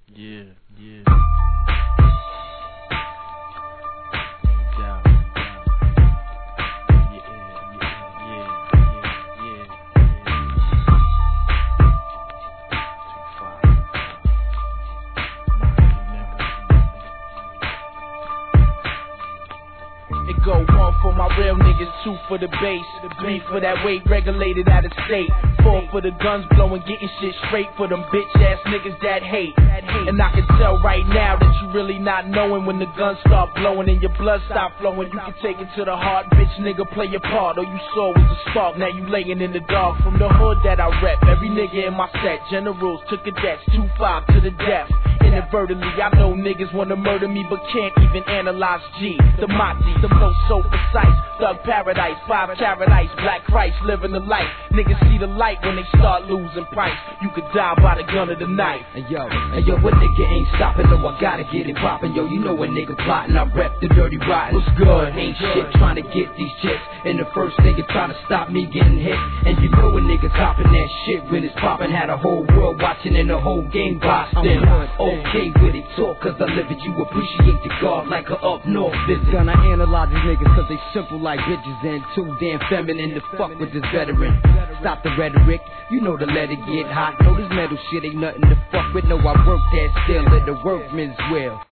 Yeah, yeah. It go 1 for my real niggas, 2 for the bass, 3 for that weight regulated out of state, 4 for the guns blowing, getting shit straight for them bitch ass niggas that hate. And I can tell right now that you really not knowing when the guns start blowing and your blood stop flowing. You can take it to the heart, bitch nigga, play your part. All you saw was a spark, now you laying in the dark. From the hood that I rep, every nigga in my set, generals to cadets, 2-5 to the death. Inadvertently, I know niggas wanna murder me but can't even analyze G. The Mati, the flow so precise, thug paradise, 5 paradise, black Christ, living the life. Niggas see the light when they start losing price. You could die by the gun or the knife. Hey yo, what nigga ain't stopping? No, I gotta get it poppin'. Yo, you know a nigga plotting, I rep the dirty rotten. What's good? Ain't shit trying to get these chicks, and the first nigga trying to stop me getting hit. And you know a nigga topping that shit when it's poppin'. Had a whole world watching and the whole game boxing. Okay with it, talk cause I live it. You appreciate the guard like a up north visit. Gonna analyze these niggas cause they simple like bitches and too damn feminine to fuck with this veteran. Stop the rhetoric, you know to let it get hot. No, this metal shit ain't nothing to fuck with. No, I work that still, let the workmen's will.